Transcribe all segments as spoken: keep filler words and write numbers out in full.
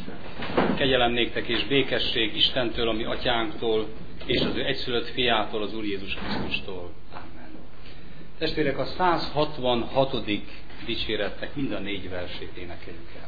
Kegyelem néktek és békesség Istentől, a mi atyánktól, és az ő egyszülött fiától, az Úr Jézus Krisztustól. Amen. Testvérek, a száz hatvanhatodik dicséretnek mind a négy versét énekeljük el.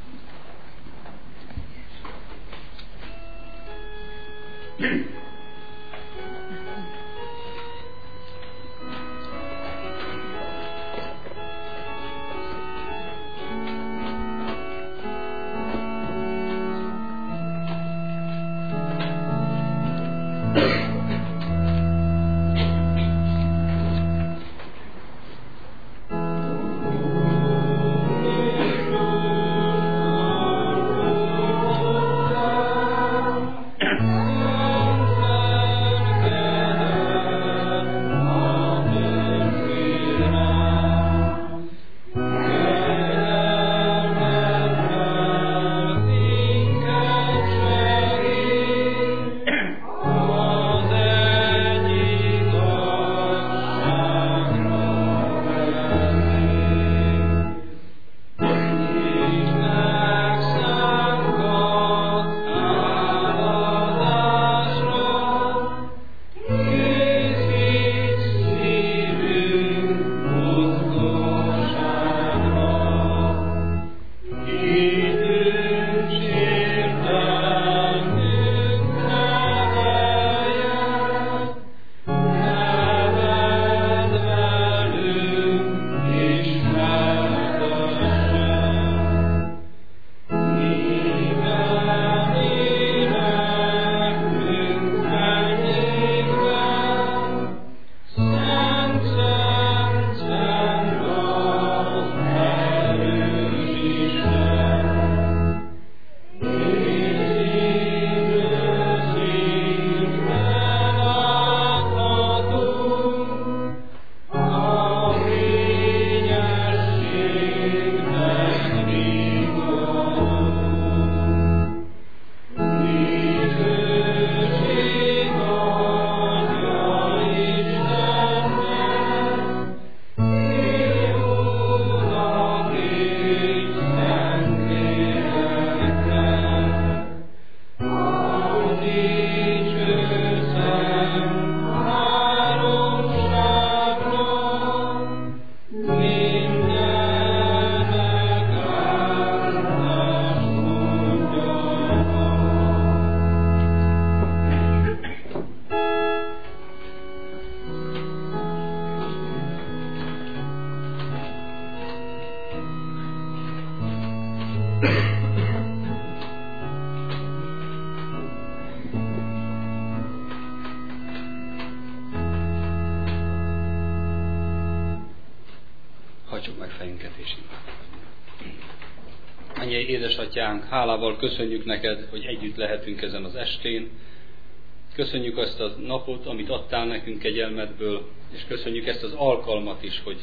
Hajtsuk meg fejünket és imádkozzunk. Mennyei édesatyánk, hálával köszönjük neked, hogy együtt lehetünk ezen az estén. Köszönjük azt a napot, amit adtál nekünk kegyelmedből, és köszönjük ezt az alkalmat is, hogy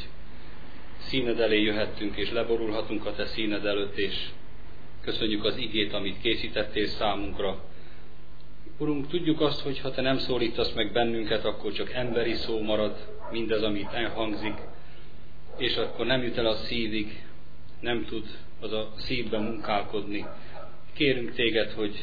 színed elé jöhettünk, és leborulhatunk a te színed előtt, és köszönjük az igét, amit készítettél számunkra. Urunk, tudjuk azt, hogy ha te nem szólítasz meg bennünket, akkor csak emberi szó marad, mindez, amit elhangzik, és akkor nem jut el a szívig, nem tud az a szívben munkálkodni. Kérünk téged, hogy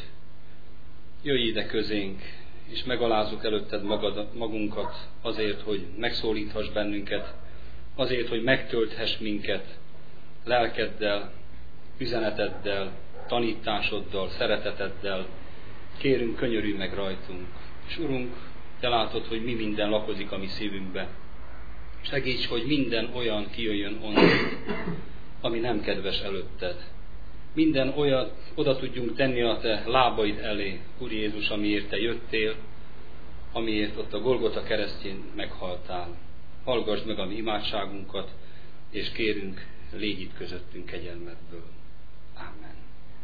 jöjj ide közénk, és megalázzuk előtted magad, magunkat azért, hogy megszólíthass bennünket, azért, hogy megtölthess minket lelkeddel, üzeneteddel, tanításoddal, szereteteddel. Kérünk, könyörülj meg rajtunk. És Urunk, te látod, hogy mi minden lakozik a mi szívünkbe. Segíts, hogy minden olyan kijöjjön onnan, ami nem kedves előtted. Minden olyat oda tudjunk tenni a te lábaid elé, Úr Jézus, amiért te jöttél, amiért ott a Golgota keresztjén meghaltál. Hallgass meg a mi imádságunkat, és kérünk, légy itt közöttünk kegyelmedből. Ámen.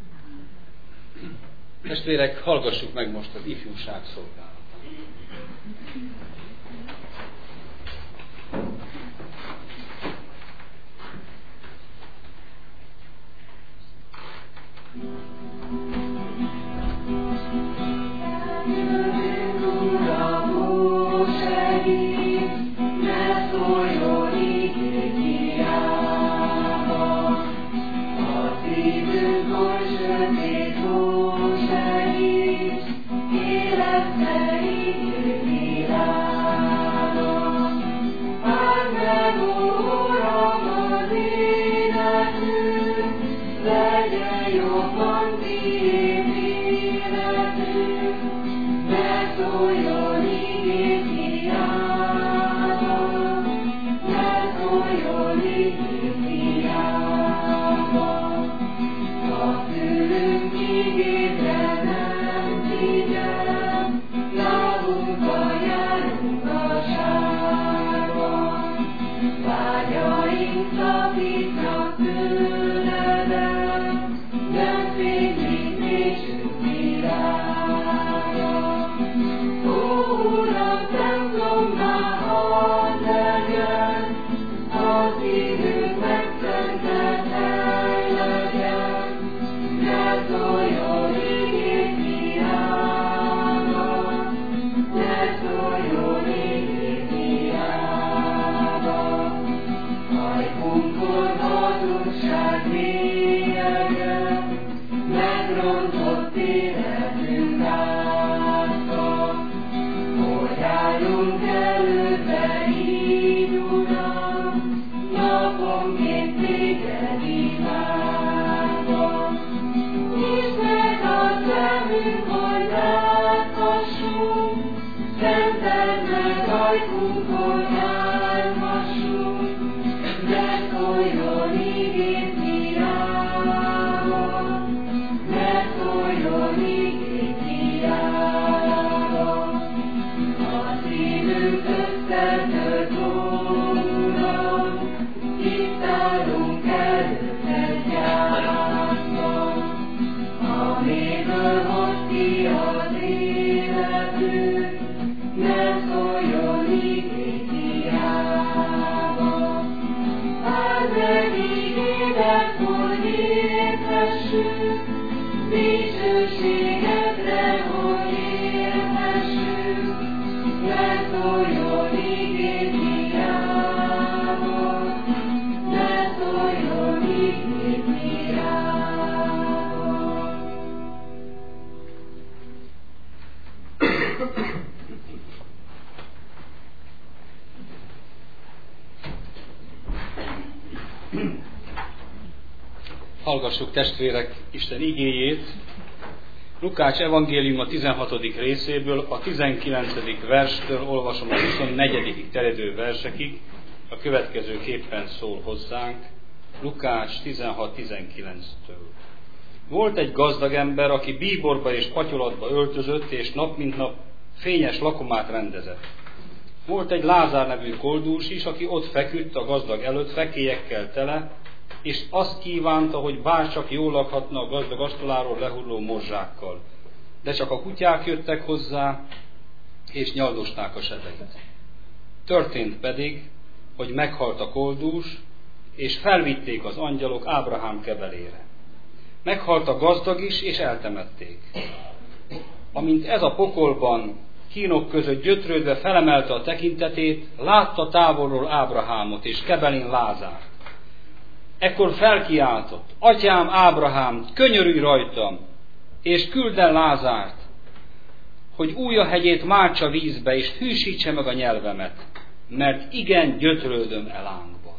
Testvérek, hallgassuk meg most az ifjúság szolgálatot. Thank you. Hallgassuk, testvérek, Isten igéjét. Lukács evangélium a tizenhatodik részéből, a tizenkilencedik verstől olvasom a huszonnegyedik terjedő versekig, a következőképpen szól hozzánk, Lukács tizenhat tizenkilenctől. Volt egy gazdag ember, aki bíborba és patyolatba öltözött, és nap mint nap fényes lakomát rendezett. Volt egy Lázár nevű koldús is, aki ott feküdt a gazdag előtt fekélyekkel tele, és azt kívánta, hogy bárcsak jól lakhatna a gazdag asztaláról lehulló morzsákkal. De csak a kutyák jöttek hozzá, és nyaldosták a sebeit. Történt pedig, hogy meghalt a koldús, és felvitték az angyalok Ábrahám kebelére. Meghalt a gazdag is, és eltemették. Amint ez a pokolban kínok között gyötrődve felemelte a tekintetét, látta távolról Ábrahámot és kebelén Lázárt. Ekkor felkiáltott: Atyám Ábrahám, könyörülj rajtam, és küld el Lázárt, hogy ujjahegyét mártsa vízbe, és hűsítse meg a nyelvemet, mert igen gyötrődöm e lángban.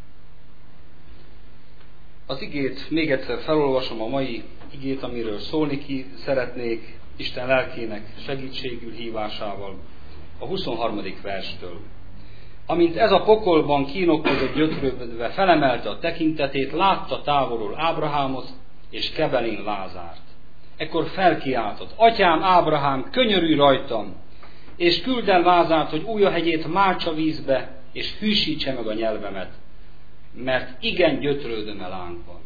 Az igét még egyszer felolvasom, a mai igét, amiről szólni ki szeretnék, Isten lelkének segítségül hívásával, a huszonharmadik verstől. Amint ez a pokolban kínok között gyötrődve felemelte a tekintetét, látta távolról Ábrahámot és kebelén Lázárt. Ekkor felkiáltott: Atyám Ábrahám, könyörülj rajtam, és küld el Lázárt, hogy ujjahegyét mártsa vízbe, és hűsítse meg a nyelvemet, mert igen gyötrődöm e lángban.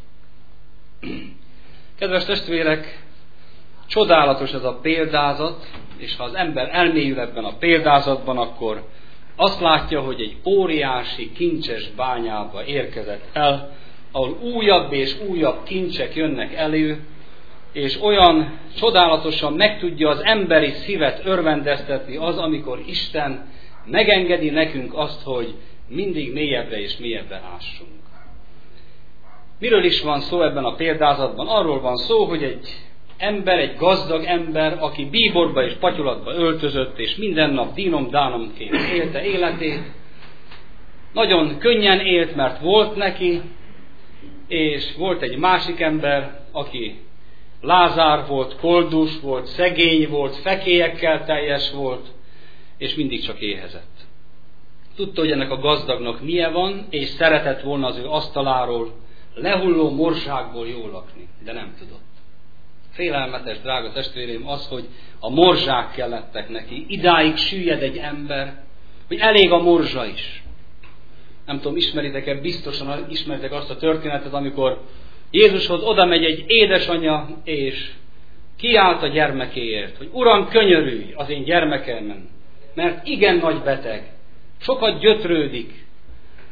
Kedves testvérek, csodálatos ez a példázat, és ha az ember elmélyül ebben a példázatban, akkor azt látja, hogy egy óriási kincses bányába érkezett el, ahol újabb és újabb kincsek jönnek elő, és olyan csodálatosan meg tudja az emberi szívet örvendeztetni az, amikor Isten megengedi nekünk azt, hogy mindig mélyebbre és mélyebbre ássunk. Miről is van szó ebben a példázatban? Arról van szó, hogy egy ember, egy gazdag ember, aki bíborba és patyolatba öltözött, és minden nap dínom-dánomként élte életét, nagyon könnyen élt, mert volt neki, és volt egy másik ember, aki Lázár volt, koldus volt, szegény volt, fekélyekkel teljes volt, és mindig csak éhezett. Tudta, hogy ennek a gazdagnak milyen van, és szeretett volna az ő asztaláról lehulló morzsákból jól lakni, de nem tudott. Félelmetes, drága testvérém, az, hogy a morzsák kellettek neki. Idáig süllyed egy ember, hogy elég a morzsa is. Nem tudom, ismeritek-e, biztosan ismeritek azt a történetet, amikor Jézushoz oda megy egy édesanyja, és kiált a gyermekéért, hogy Uram, könyörülj az én gyermekemen, mert igen nagy beteg, sokat gyötrődik,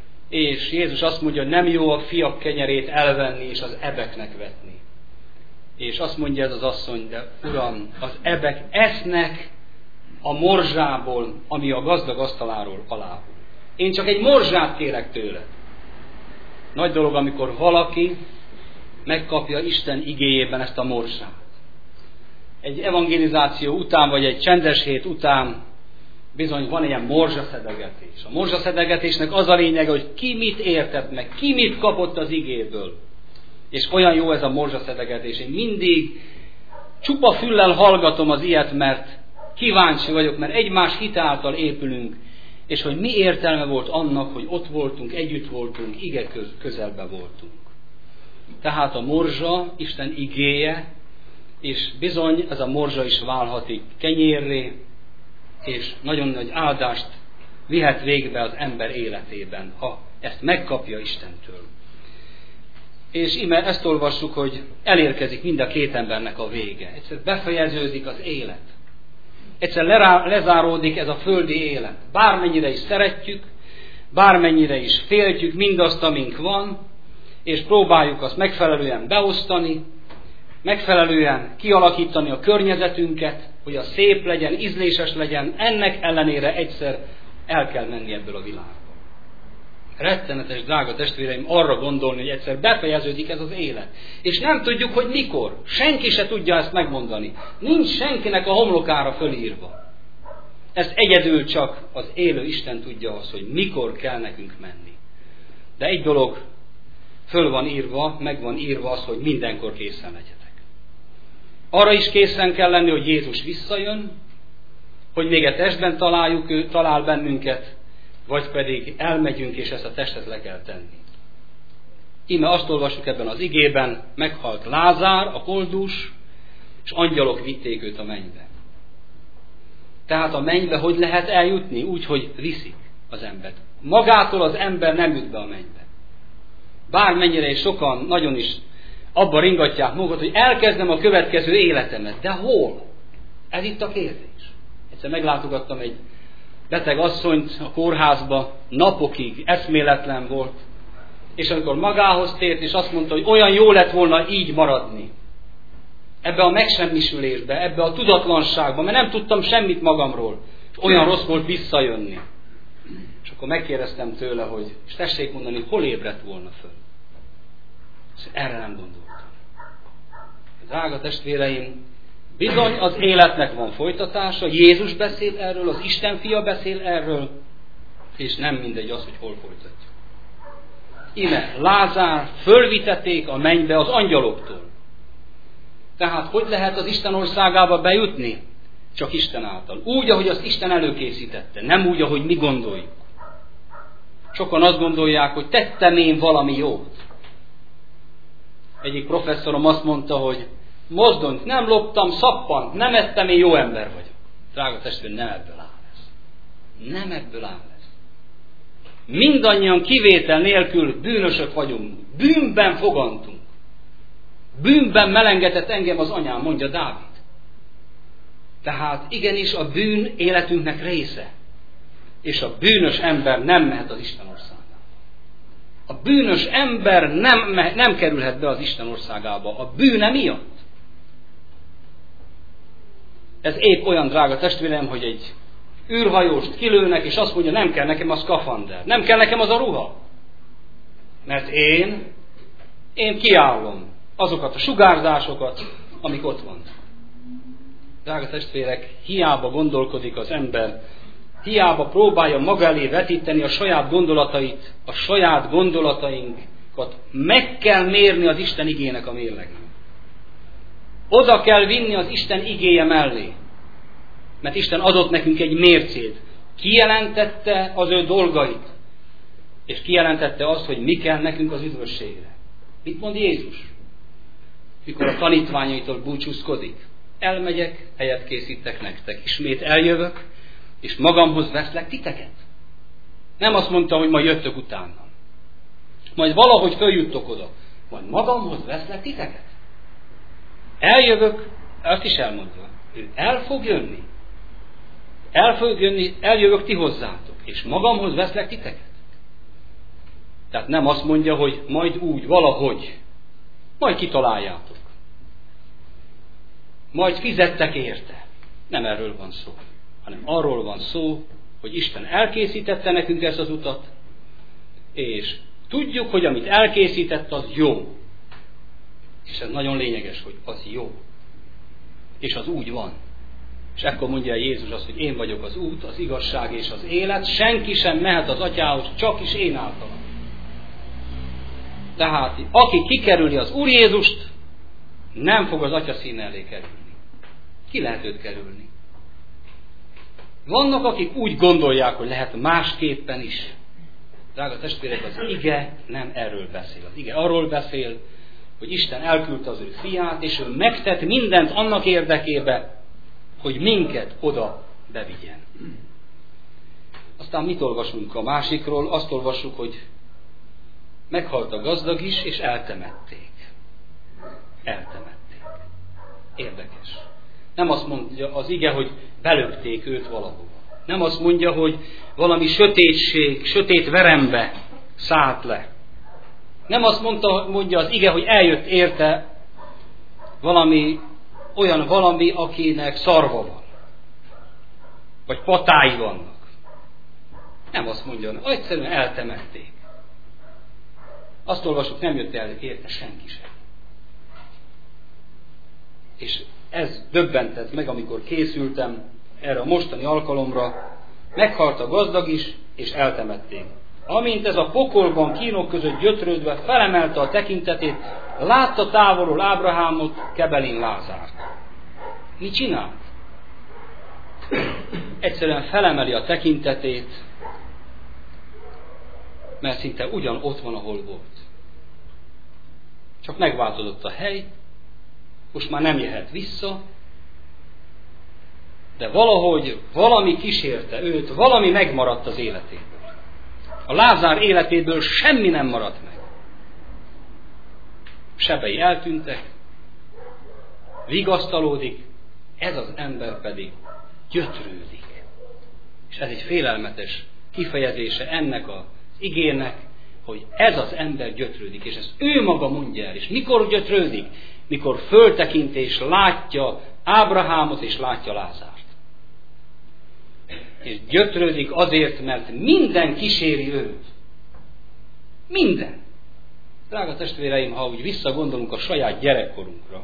és Jézus azt mondja, hogy nem jó a fiak kenyerét elvenni és az ebeknek vetni. És azt mondja ez az asszony, de Uram, az ebek esznek a morzsából, ami a gazdag asztaláról aláhúl. Én csak egy morzsát kérek tőle. Nagy dolog, amikor valaki megkapja Isten igéjében ezt a morzsát. Egy evangelizáció után, vagy egy csendes hét után bizony van ilyen morzsaszedegetés. A morzsaszedegetésnek az a lényege, hogy ki mit értett meg, ki mit kapott az igéből. És olyan jó ez a morzsaszedegetés. Én mindig csupa füllel hallgatom az ilyet, mert kíváncsi vagyok, mert egymás hite által épülünk, és hogy mi értelme volt annak, hogy ott voltunk, együtt voltunk, ige közelben voltunk. Tehát a morzsa, Isten igéje, és bizony ez a morzsa is válhatik kenyérré, és nagyon nagy áldást vihet végbe az ember életében, ha ezt megkapja Istentől. És íme ezt olvassuk, hogy elérkezik mind a két embernek a vége. Egyszer befejeződik az élet. Egyszer lezáródik ez a földi élet. Bármennyire is szeretjük, bármennyire is féltjük mindazt, amink van, és próbáljuk azt megfelelően beosztani, megfelelően kialakítani a környezetünket, hogy az szép legyen, ízléses legyen, ennek ellenére egyszer el kell menni ebből a világból. Rettenetes, drága testvéreim, arra gondolni, hogy egyszer befejeződik ez az élet. És nem tudjuk, hogy mikor. Senki se tudja ezt megmondani. Nincs senkinek a homlokára fölírva. Ezt egyedül csak az élő Isten tudja azt, hogy mikor kell nekünk menni. De egy dolog föl van írva, meg van írva az, hogy mindenkor készen legyetek. Arra is készen kell lenni, hogy Jézus visszajön, hogy még a testben találjuk, ő talál bennünket, vagy pedig elmegyünk, és ezt a testet le kell tenni. Íme azt olvassuk ebben az igében, meghalt Lázár, a koldus, és angyalok vitték őt a mennybe. Tehát a mennybe hogy lehet eljutni? Úgy, hogy viszik az embert. Magától az ember nem jut be a mennybe. Bármennyire is sokan nagyon is abba ringatják magukat, hogy elkezdem a következő életemet. De hol? Ez itt a kérdés. Egyszer meglátogattam egy beteg asszonyt a kórházba, napokig eszméletlen volt, és amikor magához tért, és azt mondta, hogy olyan jó lett volna így maradni. Ebbe a megsemmisülésbe, ebbe a tudatlanságba, mert nem tudtam semmit magamról, és olyan rossz volt visszajönni. És akkor megkérdeztem tőle, hogy, és tessék mondani, hol ébredt volna föl. És erre nem gondoltam. Drága testvéreim, bizony az életnek van folytatása, Jézus beszél erről, az Isten fia beszél erről, és nem mindegy az, hogy hol folytatjuk. Íme Lázár fölvitették a mennybe az angyaloktól. Tehát hogy lehet az Isten országába bejutni? Csak Isten által. Úgy, ahogy azt Isten előkészítette, nem úgy, ahogy mi gondoljuk. Sokan azt gondolják, hogy tettem én valami jót. Egyik professzorom azt mondta, hogy mozdonyt nem loptam, szappant, nem ettem, én jó ember vagyok. Drága testvér, nem ebből áll ez. Nem ebből áll ez. Mindannyian kivétel nélkül bűnösök vagyunk. Bűnben fogantunk. Bűnben melengetett engem az anyám, mondja Dávid. Tehát igenis a bűn életünknek része. És a bűnös ember nem mehet az Isten országába. A bűnös ember nem, nem kerülhet be az Isten országába a bűne miatt. Ez épp olyan, drága testvérem, hogy egy űrhajóst kilőnek, és azt mondja, nem kell nekem a szkafander, nem kell nekem az a ruha. Mert én, én kiállom azokat a sugárzásokat, amik ott vannak. Drága testvérek, hiába gondolkodik az ember, hiába próbálja maga elé vetíteni a saját gondolatait, a saját gondolatainkat meg kell mérni az Isten igének a mérlegén. Oda kell vinni az Isten igéje mellé. Mert Isten adott nekünk egy mércét. Kijelentette az ő dolgait. És kijelentette azt, hogy mi kell nekünk az üdvösségre. Mit mond Jézus? Mikor a tanítványaitól búcsúzkodik. Elmegyek, helyet készítek nektek. Ismét eljövök, és magamhoz veszlek titeket. Nem azt mondta, hogy majd jöttök utána. Majd valahogy följuttok oda. Majd magamhoz veszlek titeket. Eljövök, azt is elmondja. Ő el fog jönni. El fog jönni, eljövök ti hozzátok, és magamhoz veszlek titeket. Tehát nem azt mondja, hogy majd úgy, valahogy, majd kitaláljátok. majd fizettek érte. Nem erről van szó, hanem arról van szó, hogy Isten elkészítette nekünk ezt az utat, és tudjuk, hogy amit elkészített, az jó. És ez nagyon lényeges, hogy az jó. És az úgy van. És ekkor mondja Jézus azt, hogy én vagyok az út, az igazság és az élet, senki sem mehet az Atyához, csak is én általam. Tehát aki kikerüli az Úr Jézust, nem fog az Atya színe elé kerülni. Ki lehet őt kerülni? Vannak, akik úgy gondolják, hogy lehet másképpen is. Drága testvérek, az ige nem erről beszél. Az ige arról beszél, hogy Isten elküldte az ő fiát, és ő megtett mindent annak érdekébe, hogy minket oda bevigyen. Aztán mit olvasunk a másikról? Azt olvassuk, hogy meghalt a gazdag is, és eltemették. Eltemették. Érdekes. Nem azt mondja az ige, hogy belökték őt valahova. Nem azt mondja, hogy valami sötétség, sötét verembe szállt le. Nem azt mondta, mondja az ige, hogy eljött érte valami, olyan valami, akinek szarva van. Vagy patái vannak. Nem azt mondja, egyszerűen eltemették. Azt olvasok, nem jött el érte senki sem. És ez döbbentett meg, amikor készültem erre a mostani alkalomra. Meghalt a gazdag is, és eltemették. Amint ez a pokolban kínok között gyötrődve felemelte a tekintetét, látta távolról Ábrahámot, Kebelin Lázárt. Mit csinált? Egyszerűen felemeli a tekintetét, mert szinte ugyan ott van, ahol volt. Csak megváltozott a hely, most már nem jöhet vissza, de valahogy valami kísérte őt, valami megmaradt az életéből. A Lázár életéből semmi nem maradt meg. Sebei eltűntek, vigasztalódik, ez az ember pedig gyötrődik. És ez egy félelmetes kifejezése ennek az igének, hogy ez az ember gyötrődik, és ezt ő maga mondja el. És mikor gyötrődik? Mikor föltekint és látja Ábrahámot és látja Lázárt. És gyötrődik azért, mert minden kíséri őt. Minden. Drága testvéreim, ha úgy visszagondolunk a saját gyerekkorunkra,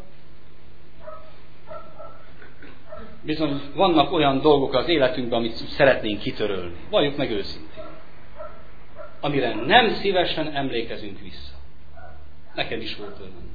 bizony vannak olyan dolgok az életünkben, amit szeretnénk kitörölni. Valljuk meg őszintén. Amire nem szívesen emlékezünk vissza. Nekem is volt olyan.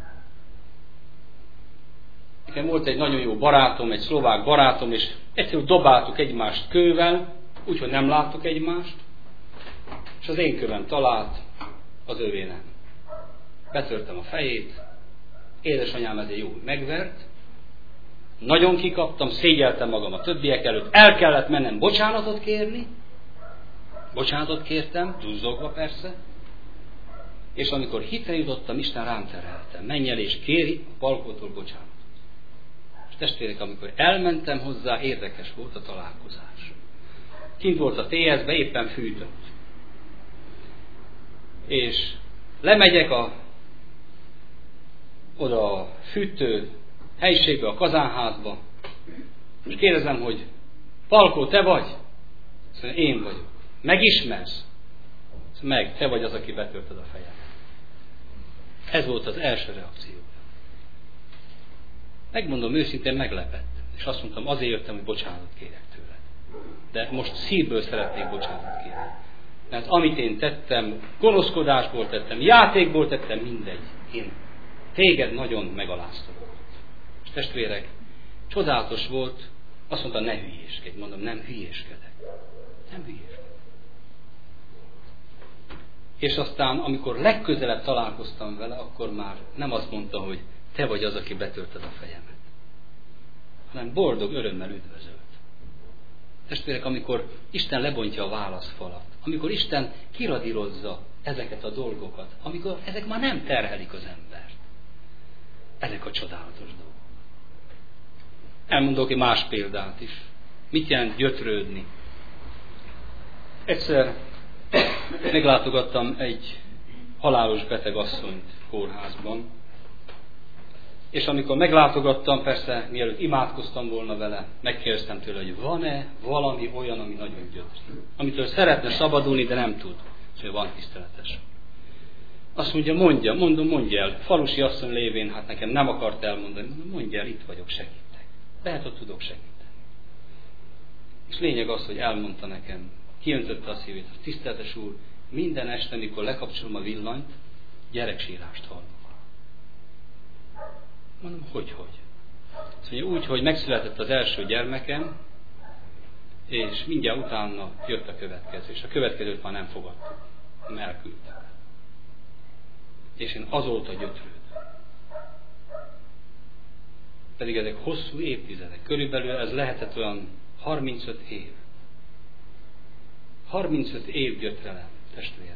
Nekem volt egy nagyon jó barátom, egy szlovák barátom, és egyszerűen dobáltuk egymást kővel, úgyhogy nem láttuk egymást, és az én kövem talált, az övé nem. Betörtem a fejét, édesanyám ezért jó megvert, nagyon kikaptam, szégyeltem magam a többiek előtt, el kellett mennem bocsánatot kérni, bocsánatot kértem, duzzogva persze, és amikor hitre jutottam, Isten rám terelte, menj el és kéri a Palkótól bocsánatot. És testvérek, amikor elmentem hozzá, érdekes volt a találkozás. Kint volt a té es-be, éppen fűtött. És lemegyek a, oda a fűtő helyiségbe, a kazánházba, és kérdezem, hogy Palkó, te vagy? Szóval én vagyok. Megismersz? Szóval meg, te vagy az, aki betörted a fejemet. Ez volt az első reakció. Megmondom őszintén, meglepett. És azt mondtam, azért jöttem, hogy bocsánatot kérek tőled. De most szívből szeretnék bocsánatot kérni. Mert amit én tettem, gonoszkodásból tettem, játékból tettem, mindegy. Én téged nagyon megaláztam. És testvérek, csodálatos volt, azt mondta, ne hülyéskedj. Mondom, nem hülyéskedek. Nem hülyéskedek. És aztán, amikor legközelebb találkoztam vele, akkor már nem azt mondta, hogy te vagy az, aki betörted a fejemet, hanem boldog örömmel üdvözölt. Testvérek, amikor Isten lebontja a válaszfalat, amikor Isten kiradírozza ezeket a dolgokat, amikor ezek már nem terhelik az embert. Ezek a csodálatos dolgok. Elmondok egy más példát is. Mit jelent gyötrődni? Egyszer meglátogattam egy halálos beteg asszonyt kórházban, És amikor meglátogattam, persze mielőtt imádkoztam volna vele, megkérdeztem tőle, hogy van-e valami olyan, ami nagyon gyötri, amitől szeretne szabadulni, de nem tud. És ő van tiszteletes. Azt mondja, mondja, mondom, mondja el. Falusi asszony lévén, hát nekem nem akart elmondani. Mondom, mondja el, itt vagyok, segítek. Lehet, hogy tudok segíteni. És lényeg az, hogy elmondta nekem, kiöntötte a szívét, hogy tiszteletes úr, minden este, mikor lekapcsolom a villanyt, gyereksírást hallok. Mondom, hogy, hogy? Azt mondja, úgy, hogy megszületett az első gyermekem, és mindjárt utána jött a következő, és a következőt már nem fogadtuk, elküldtek. És én azóta gyötrődöm. Pedig ezek hosszú évtizedek. Körülbelül ez lehetett olyan harmincöt év. harmincöt év gyötrelem, testvérek.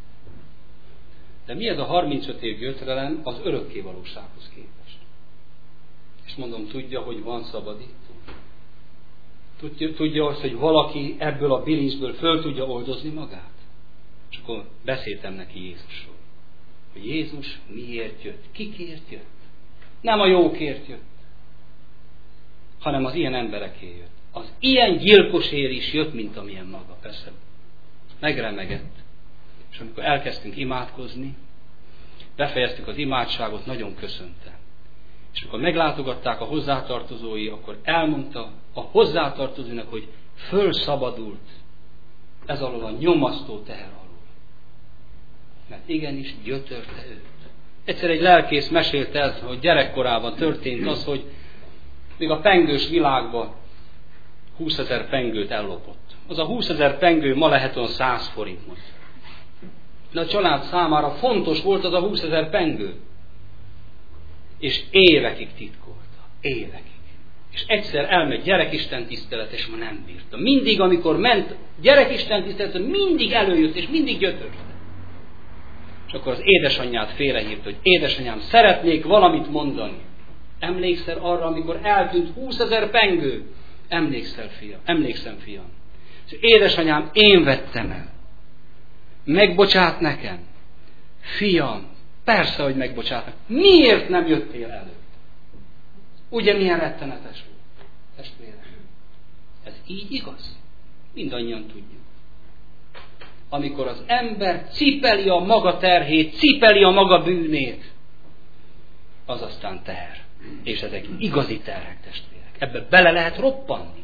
De mi ez a harmincöt év gyötrelem az örökké valósághoz képest? És mondom, tudja, hogy van szabadító? Tudja, tudja azt, hogy valaki ebből a bilincsből föl tudja oldozni magát? És akkor beszéltem neki Jézusról. Hogy Jézus miért jött? Kikért jött? Nem a jókért jött, hanem az ilyen embereké jött. Az ilyen gyilkosért is jött, mint amilyen maga. Persze megremegett. És amikor elkezdtünk imádkozni, befejeztük az imádságot, nagyon köszöntem. És amikor meglátogatták a hozzátartozói, akkor elmondta a hozzátartozóinak, hogy fölszabadult ez alól a nyomasztó teher alól. Mert igenis gyötörte őt. Egyszer egy lelkész mesélte el, hogy gyerekkorában történt az, hogy még a pengős világban húszezer pengőt ellopott. Az a húszezer pengő ma lehet olyan száz forint most. De a család számára fontos volt az a húszezer pengő. És évekig titkolta. Évekig. És egyszer elmegy gyerekisten tisztelet, és ma nem bírta. Mindig, amikor ment gyerekisten tisztelet, mindig előjött, és mindig gyötörte. És akkor az édesanyját félrehívta, hogy édesanyám, szeretnék valamit mondani. Emlékszel arra, amikor eltűnt húszezer pengő? Emlékszel, fiam? Emlékszem, fiam. És édesanyám, én vettem el. Megbocsát nekem? Fiam, persze, hogy megbocsátnak. Miért nem jöttél elő? Ugye milyen rettenetes volt, testvérem? Ez így igaz? Mindannyian tudjuk. Amikor az ember cipeli a maga terhét, cipeli a maga bűnét, az aztán teher. És ezek igazi terhek, testvérek. Ebbe bele lehet roppanni.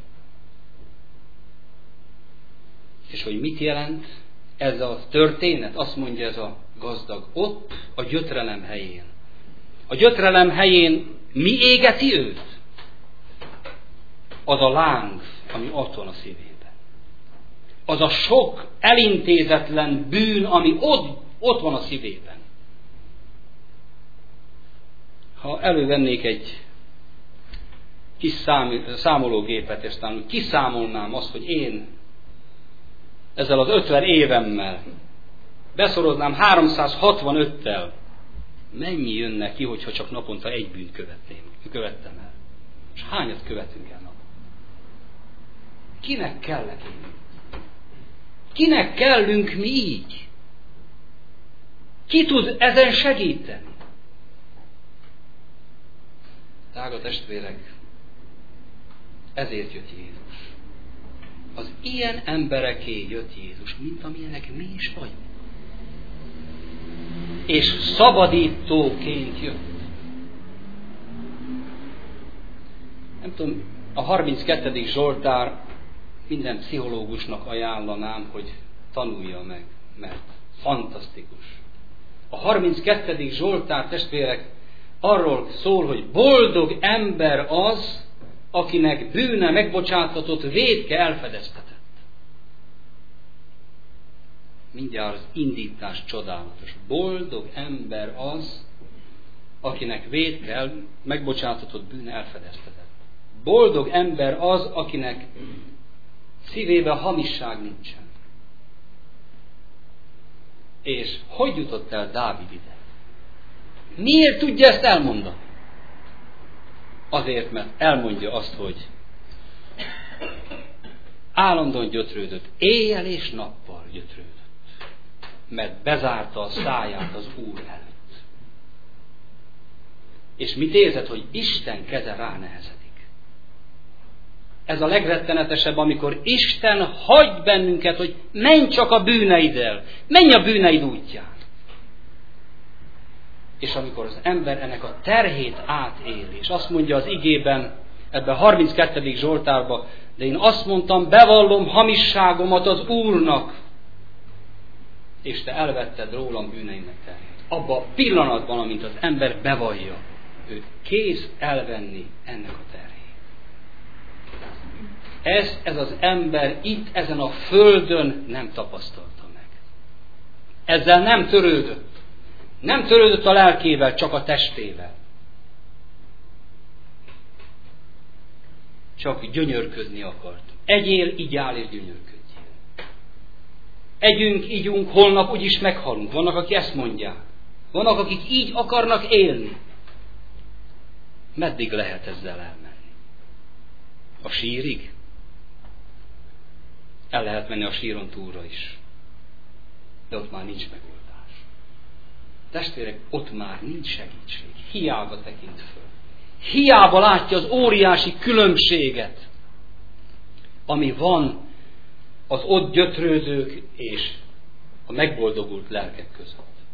És hogy mit jelent ez a történet? Azt mondja ez a gazdag. Ott a gyötrelem helyén. A gyötrelem helyén mi égeti őt? Az a láng, ami ott van a szívében. Az a sok elintézetlen bűn, ami ott, ott van a szívében. Ha elővennék egy kis szám, számológépet, és aztán kiszámolnám azt, hogy én ezzel az ötven évemmel beszoroznám háromszázhatvanöttel, mennyi jönne ki, hogyha csak naponta egy bűnt követném, követtem el? És hányat követünk el nap? Kinek kellek én? Kinek kellünk mi így? Ki tud ezen segíteni? Drága testvérek, ezért jött Jézus. Az ilyen embereké jött Jézus, mint amilyenek mi is vagyunk. És szabadítóként jött. Nem tudom, a harminckettedik Zsoltár minden pszichológusnak ajánlanám, hogy tanulja meg, mert fantasztikus. A harminckettedik Zsoltár, testvérek, arról szól, hogy boldog ember az, akinek bűne megbocsátatott, vétke elfedeztetett. Mindjárt az indítás csodálatos. Boldog ember az, akinek vétke megbocsátatott, bűne elfedeztetett. Boldog ember az, akinek szívében hamisság nincsen. És hogy jutott el Dávid ide? Miért tudja ezt elmondani? Azért, mert elmondja azt, hogy állandóan gyötrődött, éjjel és nappal gyötrődött, mert bezárta a száját az Úr előtt. És mit érzed, hogy Isten keze ránehezedik. Ez a legrettenetesebb, amikor Isten hagy bennünket, hogy menj csak a bűneiddel, menj a bűneid útján. És amikor az ember ennek a terhét átéli, és azt mondja az igében, ebben a harminckettedik Zsoltárban, de én azt mondtam, bevallom hamisságomat az Úrnak, és te elvetted rólam bűneimnek terhét. Abban a pillanatban, amint az ember bevallja, ő kész elvenni ennek a terhét. Ez, ez az ember itt, ezen a földön nem tapasztalta meg. Ezzel nem törődött. Nem törődött a lelkével, csak a testével. Csak gyönyörködni akart. Egyél, igyál és gyönyörködjél. Együnk, igyunk, holnap úgyis meghalunk. Vannak, akik ezt mondják. Vannak, akik így akarnak élni. Meddig lehet ezzel elmenni? A sírig? El lehet menni a síron túlra is. De ott már nincs megoldás. Testvérek, ott már nincs segítség. Hiába tekint föl. Hiába látja az óriási különbséget, ami van az ott gyötrődők és a megboldogult lelkek között.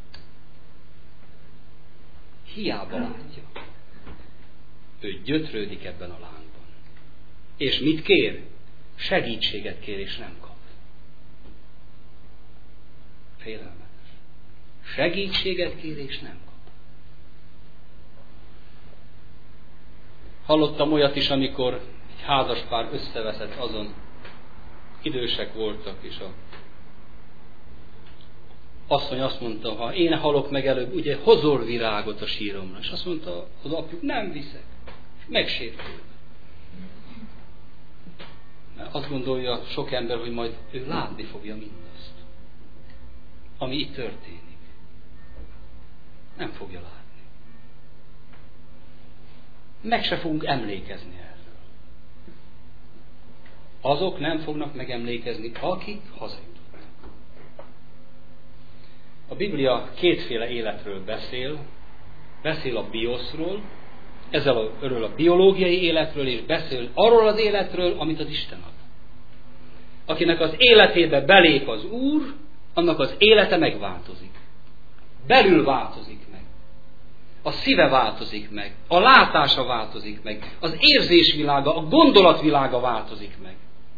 Hiába látja. Ő gyötrődik ebben a lángban. És mit kér? Segítséget kér, és nem kap. Félelmetes. Segítséget kér, és nem kap. Hallottam olyat is, amikor egy házaspár összeveszett azon, idősek voltak, és a asszony azt mondta, ha én halok meg előbb, ugye hozol virágot a síromra. És azt mondta az apjuk, nem viszek. És megsértül. Mert azt gondolja sok ember, hogy majd ő látni fogja mindazt, ami itt történik. Nem fogja látni. Meg se fogunk emlékezni erről. Azok nem fognak megemlékezni, akik hazajutottak. A Biblia kétféle életről beszél. Beszél a bioszról, ezzel a, erről a biológiai életről, és beszél arról az életről, amit az Isten ad. Akinek az életébe belép az Úr, annak az élete megváltozik. Belül változik meg. A szíve változik meg. A látása változik meg. Az érzésvilága, a gondolatvilága változik meg.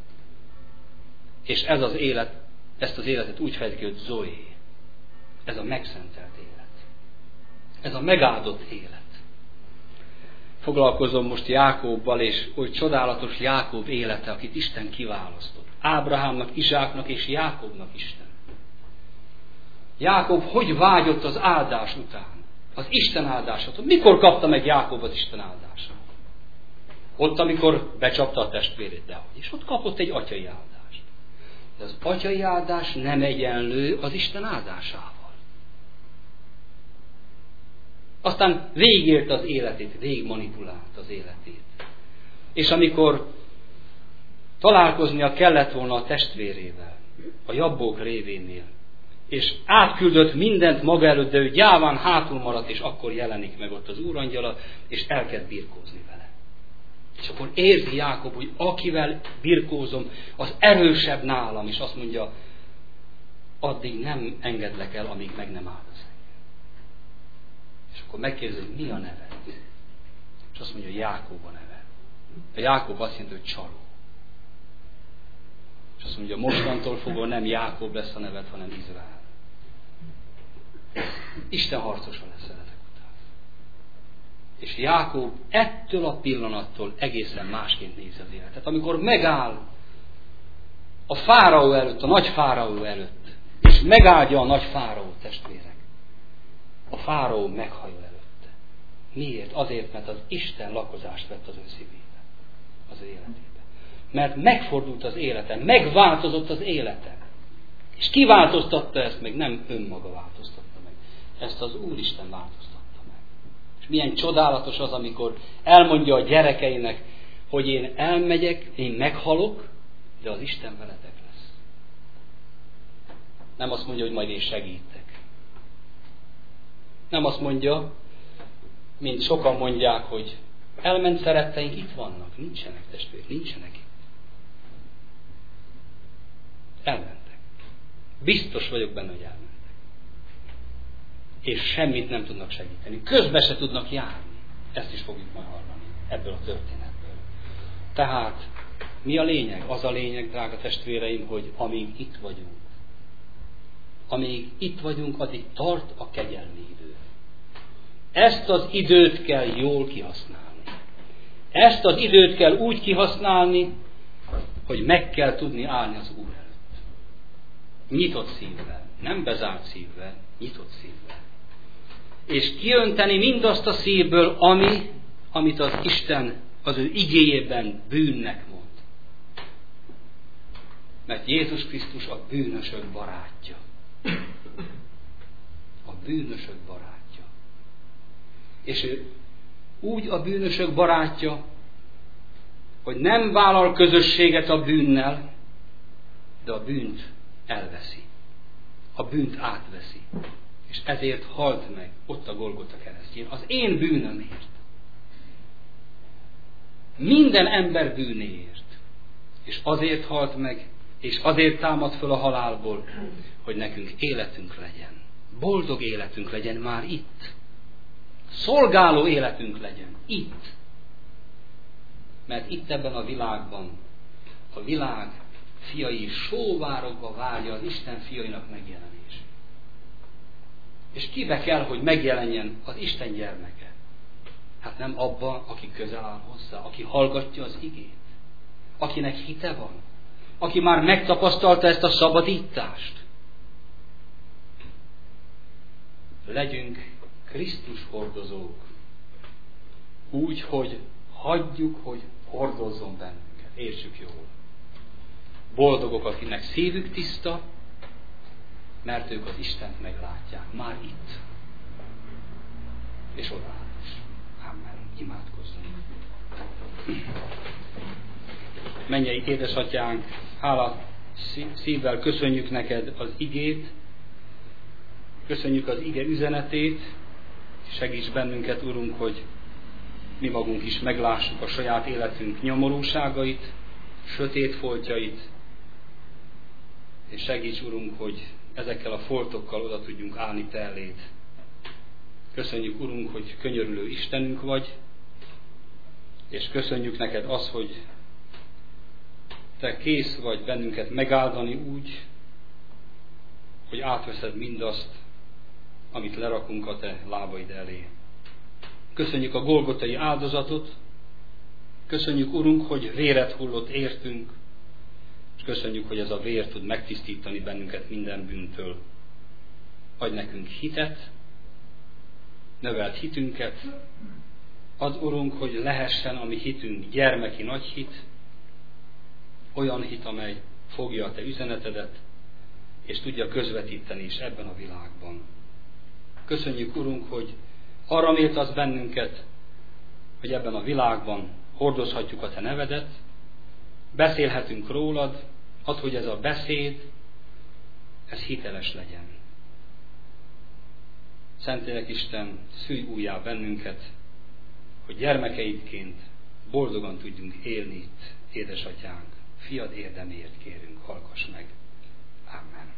És ez az élet, ezt az életet úgy fejt ki, hogy Zoé. Ez a megszentelt élet. Ez a megáldott élet. Foglalkozom most Jákobbal, és oly csodálatos Jákob élete, akit Isten kiválasztott. Ábrahámnak, Izsáknak és Jákobnak Isten. Jákob hogy vágyott az áldás után? Az Isten áldását. Mikor kapta meg Jákob az Isten áldását? Ott, amikor becsapta a testvérét, dehogy. És ott kapott egy atyai áldást. De az atyai áldás nem egyenlő az Isten áldásával. Aztán végigélt az életét, végigmanipulált az életét. És amikor találkoznia kellett volna a testvérével, a jabbók révénél, és átküldött mindent maga előtt, de ő gyáván hátul maradt, és akkor jelenik meg ott az úrangyala, és elkezd birkózni vele. És akkor érzi Jákob, hogy akivel birkózom, az erősebb nálam, és azt mondja, addig nem engedlek el, amíg meg nem áldasz. És akkor megkérdezi, hogy mi a neved? És azt mondja, Jákob a neve. A Jákob azt jelenti, hogy csaló. És azt mondja, mostantól fogva nem Jákob lesz a neved, hanem Izrael. Isten harcosa lesz ezek után. És Jákob ettől a pillanattól egészen másként nézi az életet. Amikor megáll a fáraó előtt, a nagy fáraó előtt, és megáldja a nagy fáraó, testvérek, a fáraó meghajol előtte. Miért? Azért, mert az Isten lakozást vett az ő szívébe, az ő életébe. Mert megfordult az élete, megváltozott az élete. És ki változtatta ezt meg? Nem önmaga változtatta meg. Ezt az Úristen változtatta meg. És milyen csodálatos az, amikor elmondja a gyerekeinek, hogy én elmegyek, én meghalok, de az Isten veletek lesz. Nem azt mondja, hogy majd én segítek. Nem azt mondja, mint sokan mondják, hogy elment szeretteink, itt vannak. Nincsenek, testvér, nincsenek itt. Elmentek. Biztos vagyok benne, hogy elmentek. És semmit nem tudnak segíteni. Közben se tudnak járni. Ezt is fogjuk majd hallani ebből a történetből. Tehát mi a lényeg? Az a lényeg, drága testvéreim, hogy amíg itt vagyunk, amíg itt vagyunk, addig tart a kegyelmi idő. Ezt az időt kell jól kihasználni. Ezt az időt kell úgy kihasználni, hogy meg kell tudni állni az Úr előtt. Nyitott szívvel, nem bezárt szívvel, nyitott szívvel. És kiönteni mindazt a szívből, ami, amit az Isten az ő igéjében bűnnek mond. Mert Jézus Krisztus a bűnösök barátja. A bűnösök barátja. És ő úgy a bűnösök barátja, hogy nem vállal közösséget a bűnnel, de a bűnt elveszi. A bűnt átveszi. És ezért halt meg ott a Golgota keresztjén. Az én bűnömért. Minden ember bűnéért. És azért halt meg, és azért támad föl a halálból, hogy nekünk életünk legyen. Boldog életünk legyen már itt. Szolgáló életünk legyen itt. Mert itt ebben a világban a világ fiai sóvárogva várja az Isten fiainak megjelenés. És kibe kell, hogy megjelenjen az Isten gyermeke? Hát nem abba, aki közel áll hozzá, aki hallgatja az igét, akinek hite van, aki már megtapasztalta ezt a szabadítást. Legyünk Krisztus hordozók, úgy, hogy hagyjuk, hogy hordozzon bennünket. Értsük jól. Boldogok, akinek szívük tiszta, mert ők az Istent meglátják. Már itt. És odaáll is. Amen. Imádkozzunk. Mennyei édesatyánk, hála szívvel köszönjük neked az igét, köszönjük az ige üzenetét, segíts bennünket, Urunk, hogy mi magunk is meglássuk a saját életünk nyomorúságait, sötét foltjait, és segíts, Urunk, hogy ezekkel a foltokkal oda tudjunk állni te eléd. Köszönjük, Urunk, hogy könyörülő Istenünk vagy, és köszönjük neked azt, hogy te kész vagy bennünket megáldani úgy, hogy átveszed mindazt, amit lerakunk a te lábaid elé. Köszönjük a golgotai áldozatot, köszönjük, Urunk, hogy véret hullott értünk, és köszönjük, hogy ez a vér tud megtisztítani bennünket minden bűntől. Adj nekünk hitet, növeld hitünket, add, Urunk, hogy lehessen a mi hitünk gyermeki nagy hit, olyan hit, amely fogja a te üzenetedet, és tudja közvetíteni is ebben a világban. Köszönjük, Urunk, hogy arra méltasz bennünket, hogy ebben a világban hordozhatjuk a te nevedet, beszélhetünk rólad, add, hogy ez a beszéd, ez hiteles legyen. Szentlélek Isten, szülj újjá bennünket, hogy gyermekeidként boldogan tudjunk élni itt, édesatyánk. Fiad érdeméért kérünk, hallgass meg. Amen.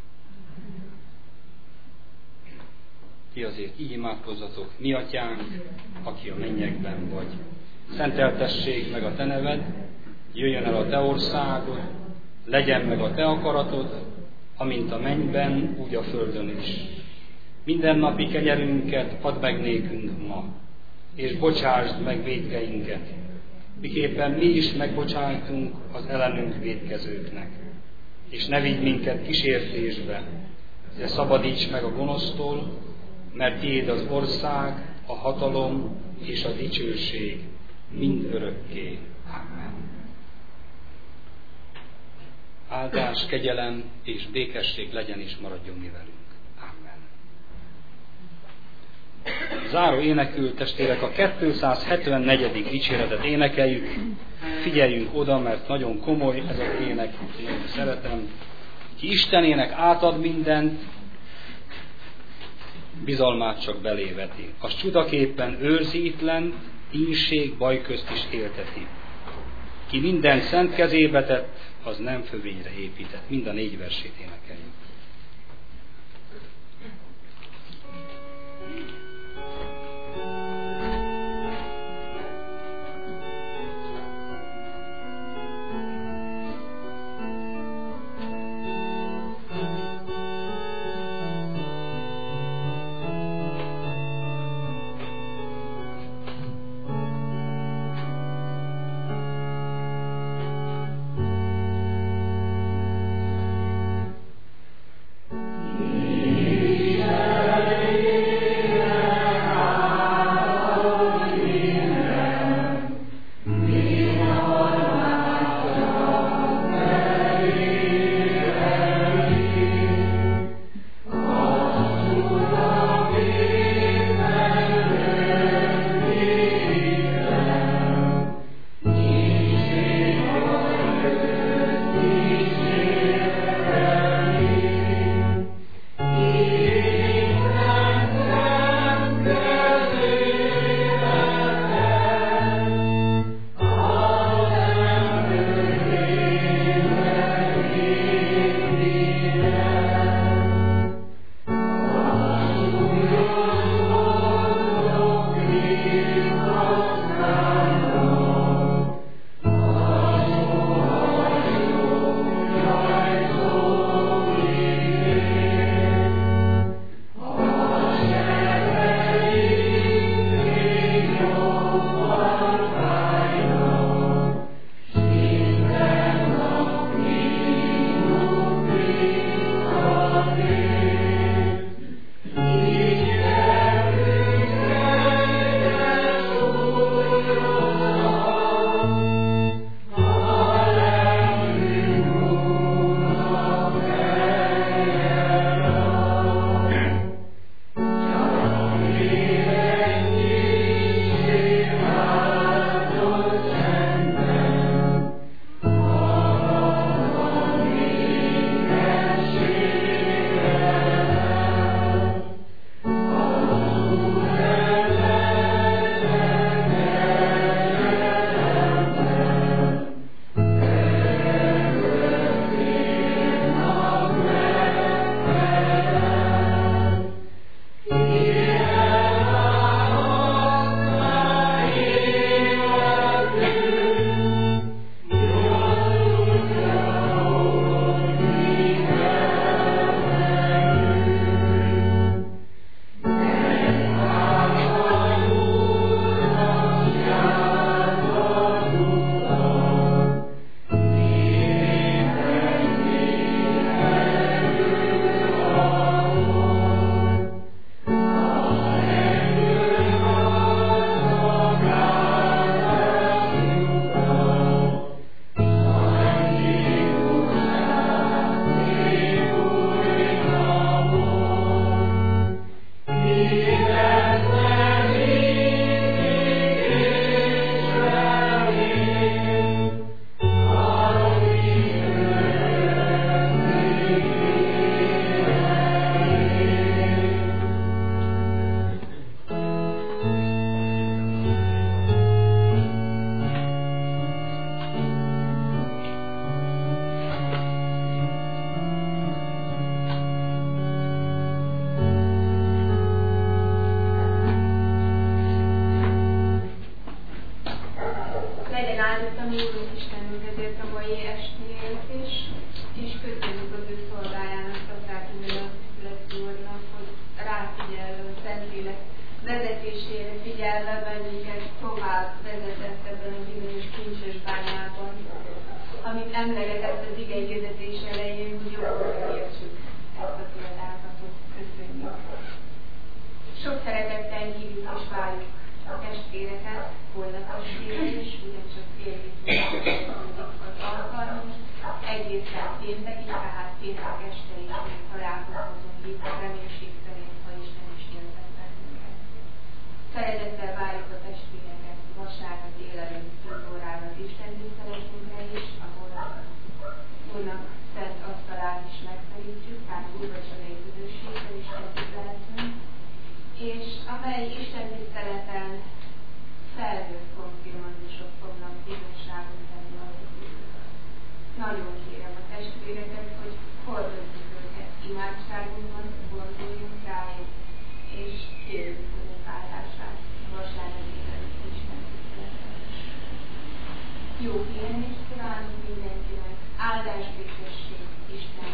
Ti azért így imádkozzatok, mi atyánk, aki a mennyekben vagy. Szenteltessék meg a te neved, jöjjön el a te országod, legyen meg a te akaratod, amint a mennyben, úgy a földön is. Minden napi kenyerünket add meg nékünk ma, és bocsásd meg vétkeinket, miképpen mi is megbocsájtunk az ellenünk vétkezőknek. És ne vigy minket kísértésbe, de szabadíts meg a gonosztól, mert tiéd az ország, a hatalom és a dicsőség mind örökké. Amen. Áldás, kegyelem és békesség legyen és maradjon mi velünk. Amen. Záró énekül, testvérek, a kétszázhetvennegyedik dicséretet énekeljük. Figyeljünk oda, mert nagyon komoly ez az ének, én szeretem. Ki Istenének átad mindent, bizalmát csak beléveti. Az csudaképpen őrzi itt lent, ínség, baj közt is élteti. Ki minden szent kezébe tett, az nem fövényre épített. Mind a négy versét énekeljük. imádságunkban gondoljunk rájuk, és kérjük önök áldását vasárnap délelőtt Isten tiszteleten. Jó pihenést kívánunk mindenkinek, áldás, békesség, Isten